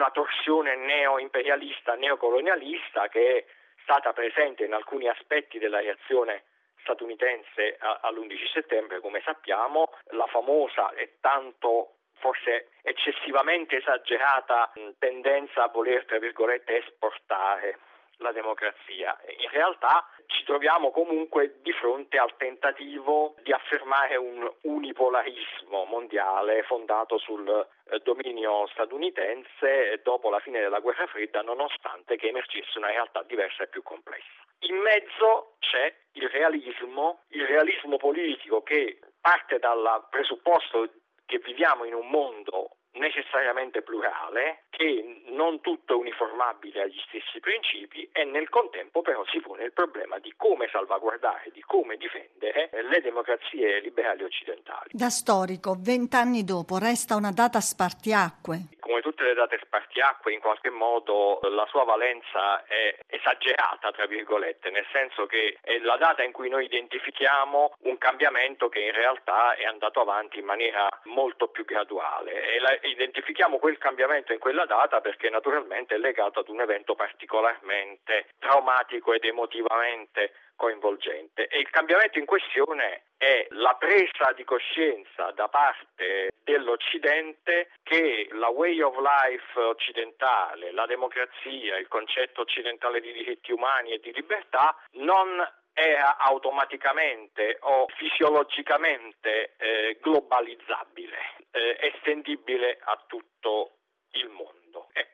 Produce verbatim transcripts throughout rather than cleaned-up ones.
una torsione neo-imperialista, neocolonialista che è stata presente in alcuni aspetti della reazione statunitense all'undici settembre, come sappiamo, la famosa e tanto forse eccessivamente esagerata tendenza a voler, tra virgolette, esportare la democrazia. In realtà ci troviamo comunque di fronte al tentativo di affermare un unipolarismo mondiale fondato sul dominio statunitense dopo la fine della guerra fredda, nonostante che emergesse una realtà diversa e più complessa. In mezzo c'è il realismo, il realismo politico che parte dal presupposto che viviamo in un mondo necessariamente plurale, che non tutto è uniformabile agli stessi principi e nel contempo però si pone il problema di come salvaguardare, di come difendere le democrazie liberali occidentali. Da storico, vent'anni dopo, resta una data spartiacque. Come tutte le date spartiacque, in qualche modo la sua valenza è esagerata, tra virgolette, nel senso che è la data in cui noi identifichiamo un cambiamento che in realtà è andato avanti in maniera molto più graduale e la, identifichiamo quel cambiamento in quella data perché naturalmente è legato ad un evento particolarmente traumatico ed emotivamente coinvolgente, e il cambiamento in questione è la presa di coscienza da parte dell'Occidente che la way of life occidentale, la democrazia, il concetto occidentale di diritti umani e di libertà non era automaticamente o fisiologicamente eh, globalizzabile, eh, estendibile a tutto il mondo. E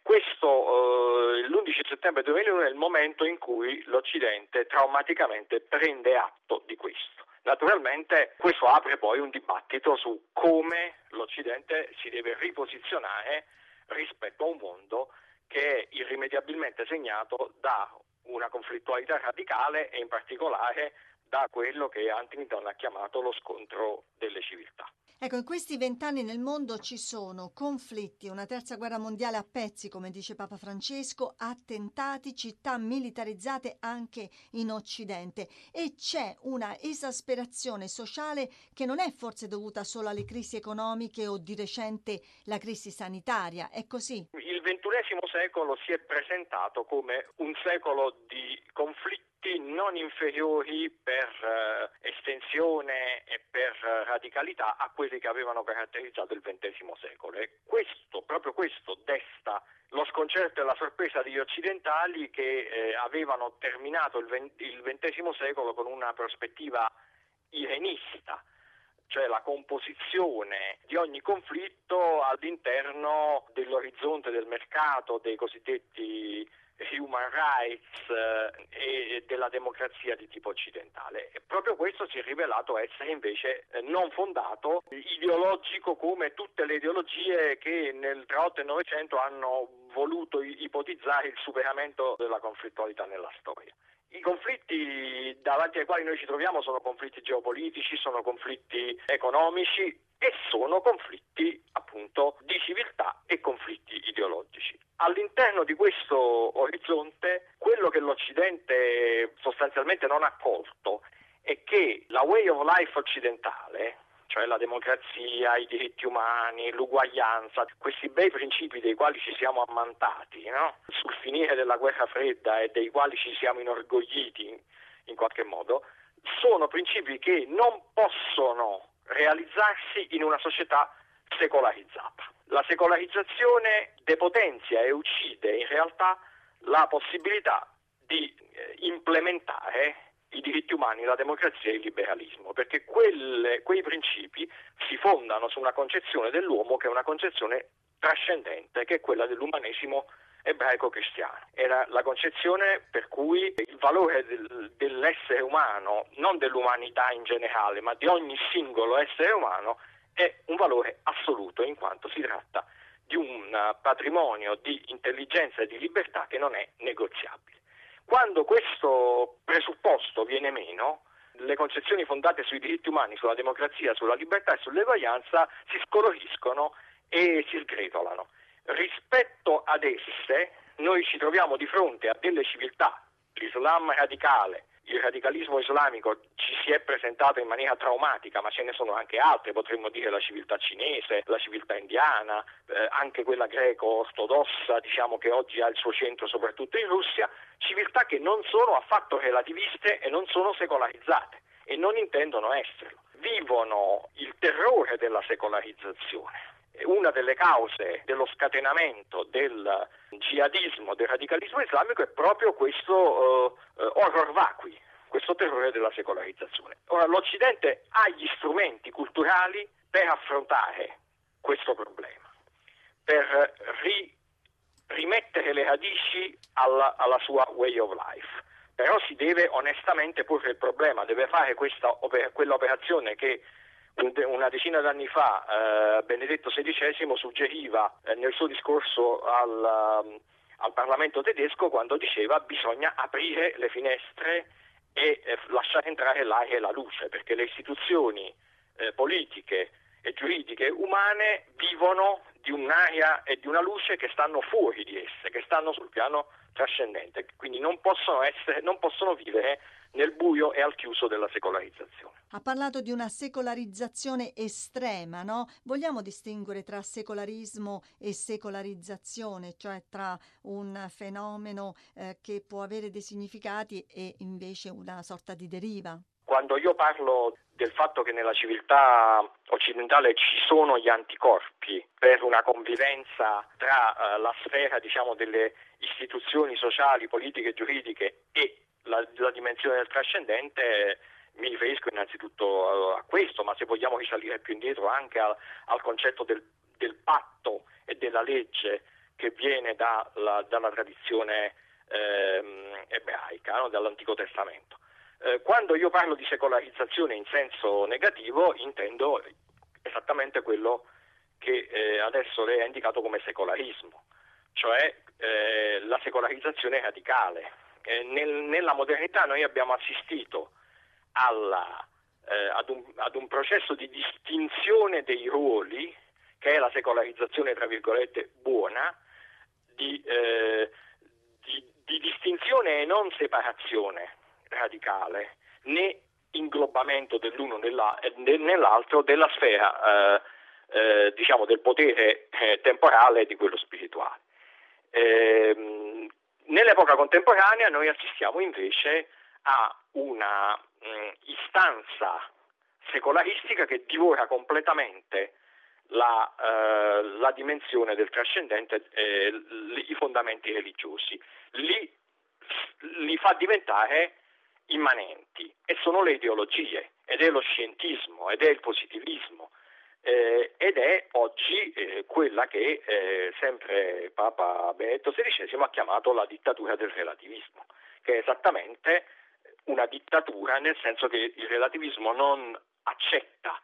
questo, eh, l'undici settembre duemilauno è il momento in cui l'Occidente traumaticamente prende atto di questo. Naturalmente questo apre poi un dibattito su come l'Occidente si deve riposizionare rispetto a un mondo che è irrimediabilmente segnato da una conflittualità radicale e in particolare da quello che Huntington ha chiamato lo scontro delle civiltà. Ecco, in questi vent'anni nel mondo ci sono conflitti, una terza guerra mondiale a pezzi, come dice Papa Francesco, attentati, città militarizzate anche in Occidente, e c'è una esasperazione sociale che non è forse dovuta solo alle crisi economiche o di recente la crisi sanitaria, è così? Il ventunesimo secolo si è presentato come un secolo di conflitti non inferiori per eh, estensione e per eh, radicalità a quelli che avevano caratterizzato il ventesimo secolo, e questo, proprio questo desta lo sconcerto e la sorpresa degli occidentali che eh, avevano terminato il ventesimo secolo con una prospettiva irenista, cioè la composizione di ogni conflitto all'interno dell'orizzonte del mercato, dei cosiddetti human rights eh, e della democrazia di tipo occidentale. E proprio questo si è rivelato essere invece eh, non fondato, ideologico, come tutte le ideologie che nel tra otto e novecento hanno voluto ipotizzare il superamento della conflittualità nella storia. I conflitti davanti ai quali noi ci troviamo sono conflitti geopolitici, sono conflitti economici e sono conflitti appunto di civiltà e conflitti ideologici. All'interno di questo orizzonte, quello che l'Occidente sostanzialmente non ha colto è che la way of life occidentale, cioè la democrazia, i diritti umani, l'uguaglianza, questi bei principi dei quali ci siamo ammantati, no? Sul finire della guerra fredda e dei quali ci siamo inorgogliti in, in qualche modo, sono principi che non possono realizzarsi in una società secolarizzata. La secolarizzazione depotenzia e uccide in realtà la possibilità di eh, implementare i diritti umani, la democrazia e il liberalismo, perché quelle, quei principi si fondano su una concezione dell'uomo che è una concezione trascendente, che è quella dell'umanesimo ebraico-cristiano. Era la concezione per cui il valore del, dell'essere umano, non dell'umanità in generale, ma di ogni singolo essere umano, è un valore assoluto, in quanto si tratta di un patrimonio di intelligenza e di libertà che non è negoziabile. Quando questo presupposto viene meno, le concezioni fondate sui diritti umani, sulla democrazia, sulla libertà e sull'eguaglianza si scoloriscono e si sgretolano. Rispetto ad esse, noi ci troviamo di fronte a delle civiltà, l'Islam radicale, il radicalismo islamico ci si è presentato in maniera traumatica, ma ce ne sono anche altre, potremmo dire la civiltà cinese, la civiltà indiana, eh, anche quella greco-ortodossa, diciamo, che oggi ha il suo centro soprattutto in Russia, civiltà che non sono affatto relativiste e non sono secolarizzate e non intendono esserlo. Vivono il terrore della secolarizzazione. Una delle cause dello scatenamento del jihadismo, del radicalismo islamico, è proprio questo uh, horror vacui, questo terrore della secolarizzazione. Ora, l'Occidente ha gli strumenti culturali per affrontare questo problema, per ri, rimettere le radici alla, alla sua way of life. Però si deve onestamente porre il problema, deve fare questa, quella operazione che una decina d'anni fa eh, Benedetto sedicesimo suggeriva eh, nel suo discorso al, um, al Parlamento tedesco, quando diceva bisogna aprire le finestre e eh, lasciare entrare l'aria e la luce, perché le istituzioni eh, politiche e giuridiche umane vivono di un'aria e di una luce che stanno fuori di esse, che stanno sul piano trascendente, quindi non possono essere, non possono vivere nel buio e al chiuso della secolarizzazione. Ha parlato di una secolarizzazione estrema, no? Vogliamo distinguere tra secolarismo e secolarizzazione, cioè tra un fenomeno eh, che può avere dei significati e invece una sorta di deriva? Quando io parlo del fatto che nella civiltà occidentale ci sono gli anticorpi per una convivenza tra uh, la sfera, diciamo, delle istituzioni sociali, politiche, giuridiche e la, la dimensione del trascendente, mi riferisco innanzitutto a questo, ma se vogliamo risalire più indietro anche al, al concetto del, del patto e della legge che viene da, la, dalla tradizione ehm, ebraica, no? Dall'Antico Testamento. Eh, quando io parlo di secolarizzazione in senso negativo intendo esattamente quello che eh, adesso lei ha indicato come secolarismo, cioè eh, la secolarizzazione radicale. Eh, nel, nella modernità noi abbiamo assistito alla, eh, ad, un, ad un processo di distinzione dei ruoli, che è la secolarizzazione tra virgolette buona, di, eh, di, di distinzione e non separazione radicale, né inglobamento dell'uno nell'altro della sfera eh, eh, diciamo del potere eh, temporale e di quello spirituale. Eh, nell'epoca contemporanea noi assistiamo invece a una mh, istanza secolaristica che divora completamente la, eh, la dimensione del trascendente e eh, i fondamenti religiosi, li, li fa diventare immanenti, e sono le ideologie, ed è lo scientismo, ed è il positivismo, eh, ed è oggi eh, quella che eh, sempre Papa Benedetto sedicesimo ha chiamato la dittatura del relativismo, che è esattamente una dittatura, nel senso che il relativismo non accetta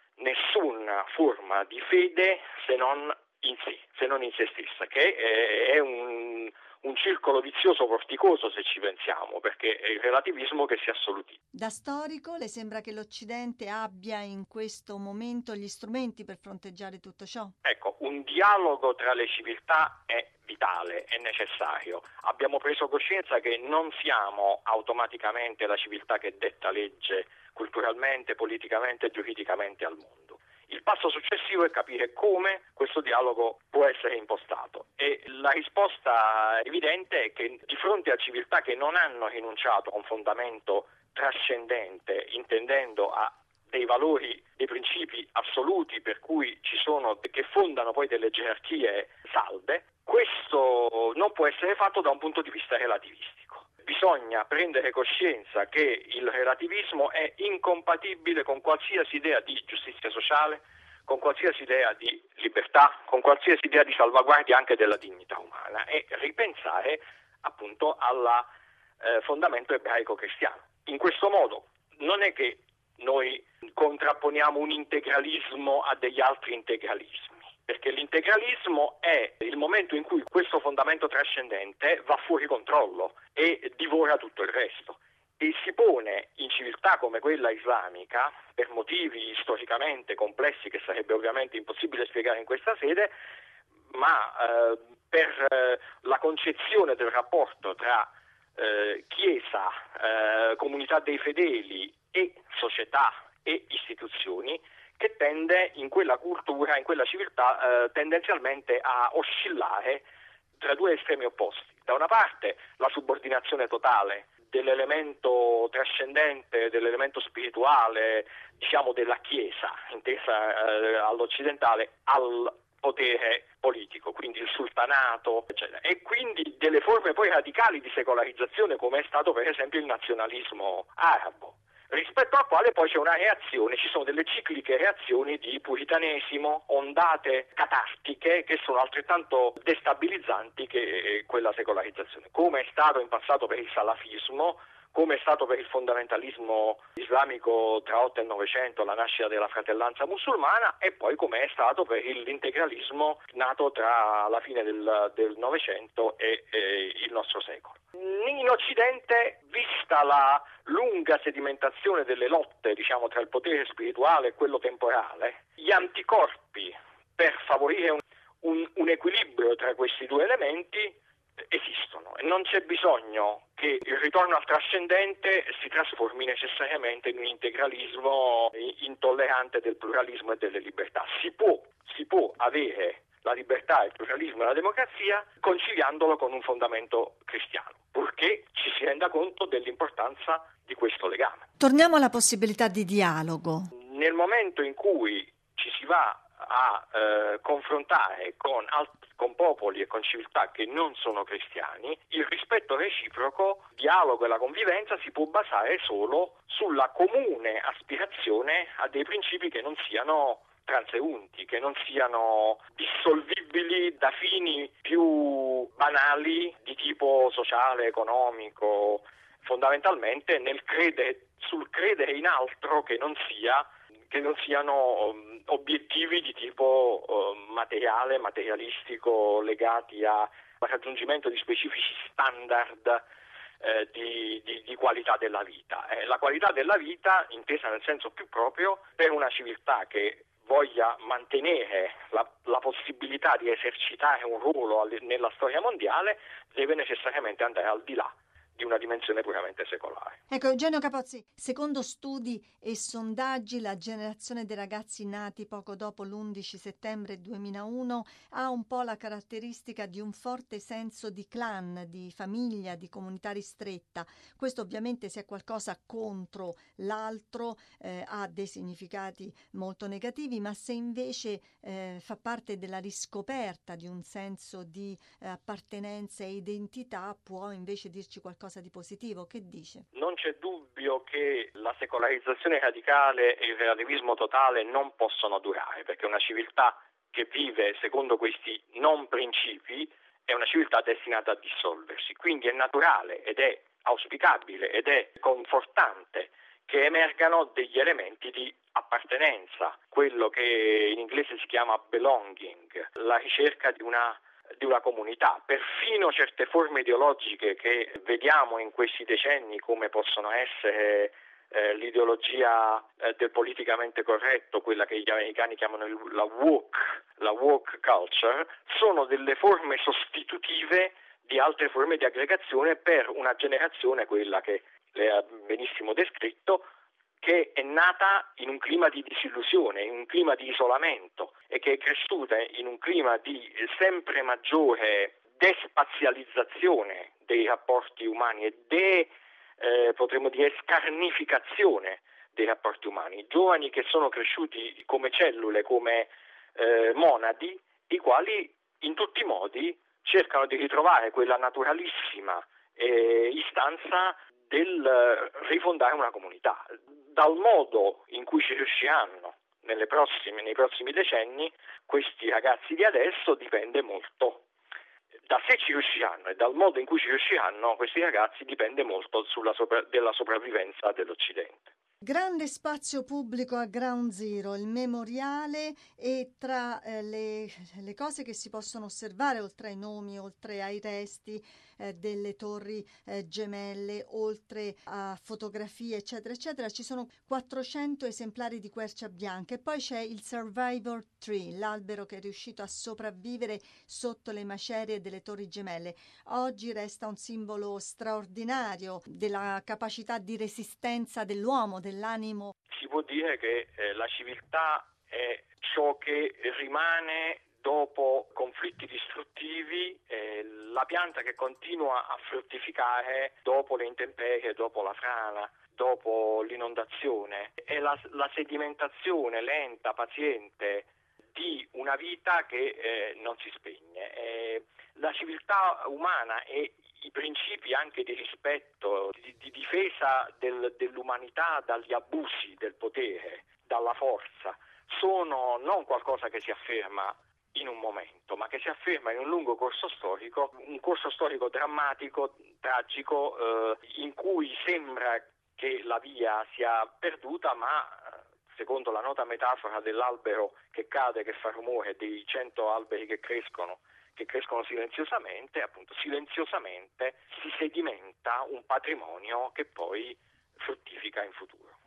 nessuna forma di fede se non in sé, se non in se stessa, che è, è un un circolo vizioso vorticoso se ci pensiamo, perché è il relativismo che si assolutizza. Da storico le sembra che l'Occidente abbia in questo momento gli strumenti per fronteggiare tutto ciò? Ecco, un dialogo tra le civiltà è vitale, è necessario. Abbiamo preso coscienza che non siamo automaticamente la civiltà che detta legge culturalmente, politicamente e giuridicamente al mondo. Il passo successivo è capire come questo dialogo può essere impostato, e la risposta evidente è che di fronte a civiltà che non hanno rinunciato a un fondamento trascendente, intendendo a dei valori, dei principi assoluti per cui ci sono, che fondano poi delle gerarchie salde, questo non può essere fatto da un punto di vista relativistico. Bisogna prendere coscienza che il relativismo è incompatibile con qualsiasi idea di giustizia sociale, con qualsiasi idea di libertà, con qualsiasi idea di salvaguardia anche della dignità umana, e ripensare appunto al eh, fondamento ebraico-cristiano. In questo modo non è che noi contrapponiamo un integralismo a degli altri integralismi, perché l'integralismo è il momento in cui questo fondamento trascendente va fuori controllo e divora tutto il resto, e si pone in civiltà come quella islamica, per motivi storicamente complessi che sarebbe ovviamente impossibile spiegare in questa sede, ma eh, per eh, la concezione del rapporto tra eh, Chiesa, eh, comunità dei fedeli e società e istituzioni, che tende in quella cultura, in quella civiltà, eh, tendenzialmente a oscillare tra due estremi opposti. Da una parte la subordinazione totale dell'elemento trascendente, dell'elemento spirituale, diciamo della Chiesa, intesa eh, all'occidentale, al potere politico, quindi il sultanato, eccetera. E quindi delle forme poi radicali di secolarizzazione, come è stato per esempio il nazionalismo arabo, rispetto al quale poi c'è una reazione, ci sono delle cicliche reazioni di puritanesimo, ondate catartiche che sono altrettanto destabilizzanti che quella secolarizzazione, come è stato in passato per il salafismo, come è stato per il fondamentalismo islamico tra otto e novecento, la nascita della fratellanza musulmana, e poi come è stato per l'integralismo nato tra la fine del, del Novecento e, e il nostro secolo. In Occidente, vista la lunga sedimentazione delle lotte, diciamo, tra il potere spirituale e quello temporale, gli anticorpi per favorire un, un, un equilibrio tra questi due elementi esistono, e non c'è bisogno che il ritorno al trascendente si trasformi necessariamente in un integralismo intollerante del pluralismo e delle libertà. Si può, si può avere la libertà, il pluralismo e la democrazia conciliandolo con un fondamento cristiano, purché ci si renda conto dell'importanza di questo legame. Torniamo alla possibilità di dialogo. Nel momento in cui ci si va a eh, confrontare con, alt- con popoli e con civiltà che non sono cristiani, il rispetto reciproco, il dialogo e la convivenza si può basare solo sulla comune aspirazione a dei principi che non siano transeunti, che non siano dissolvibili da fini più banali di tipo sociale, economico, fondamentalmente nel credere, sul credere in altro che non sia che non siano um, obiettivi di tipo uh, materiale, materialistico, legati a, al raggiungimento di specifici standard eh, di, di, di qualità della vita. Eh, la qualità della vita, intesa nel senso più proprio, per una civiltà che voglia mantenere la, la possibilità di esercitare un ruolo all- nella storia mondiale, deve necessariamente andare al di là di una dimensione puramente secolare. Ecco, Eugenio Capozzi, secondo studi e sondaggi, la generazione dei ragazzi nati poco dopo l'undici settembre duemilauno ha un po' la caratteristica di un forte senso di clan, di famiglia, di comunità ristretta. Questo ovviamente, se è qualcosa contro l'altro, eh, ha dei significati molto negativi, ma se invece eh, fa parte della riscoperta di un senso di eh, appartenenza e identità, può invece dirci qualcosa di positivo. Che dice? Non c'è dubbio che la secolarizzazione radicale e il relativismo totale non possono durare, perché una civiltà che vive secondo questi non principi è una civiltà destinata a dissolversi. Quindi è naturale ed è auspicabile ed è confortante che emergano degli elementi di appartenenza, quello che in inglese si chiama belonging, la ricerca di una di una comunità. Perfino certe forme ideologiche che vediamo in questi decenni, come possono essere eh, l'ideologia eh, del politicamente corretto, quella che gli americani chiamano il, la woke, la woke culture, sono delle forme sostitutive di altre forme di aggregazione per una generazione, quella che lei ha benissimo descritto, che è nata in un clima di disillusione, in un clima di isolamento, e che è cresciuta in un clima di sempre maggiore despazializzazione dei rapporti umani e de, eh, potremmo dire, scarnificazione dei rapporti umani. Giovani che sono cresciuti come cellule, come eh, monadi, i quali in tutti i modi cercano di ritrovare quella naturalissima eh, istanza del rifondare una comunità. Dal modo in cui ci riusciranno nelle prossime, nei prossimi decenni questi ragazzi di adesso dipende molto. Da se ci riusciranno e dal modo in cui ci riusciranno questi ragazzi dipende molto sulla sopra, della sopravvivenza dell'Occidente. Grande spazio pubblico a Ground Zero, il memoriale, e tra eh, le, le cose che si possono osservare, oltre ai nomi, oltre ai resti eh, delle torri eh, gemelle, oltre a fotografie, eccetera, eccetera, ci sono quattrocento esemplari di quercia bianca, e poi c'è il Survivor Tree, l'albero che è riuscito a sopravvivere sotto le macerie delle torri gemelle. Oggi resta un simbolo straordinario della capacità di resistenza dell'uomo, dell'animo. Si può dire che eh, la civiltà è ciò che rimane dopo conflitti distruttivi, eh, la pianta che continua a fruttificare dopo le intemperie, dopo la frana, dopo l'inondazione. È la, la sedimentazione lenta, paziente di una vita che eh, non si spegne. Eh, la civiltà umana e i principi anche di rispetto, di, di difesa del, dell'umanità dagli abusi del potere, dalla forza, sono non qualcosa che si afferma in un momento, ma che si afferma in un lungo corso storico, un corso storico drammatico, tragico, eh, in cui sembra che la via sia perduta, ma secondo la nota metafora dell'albero che cade, che fa rumore, dei cento alberi che crescono, che crescono silenziosamente, appunto silenziosamente si sedimenta un patrimonio che poi fruttifica in futuro.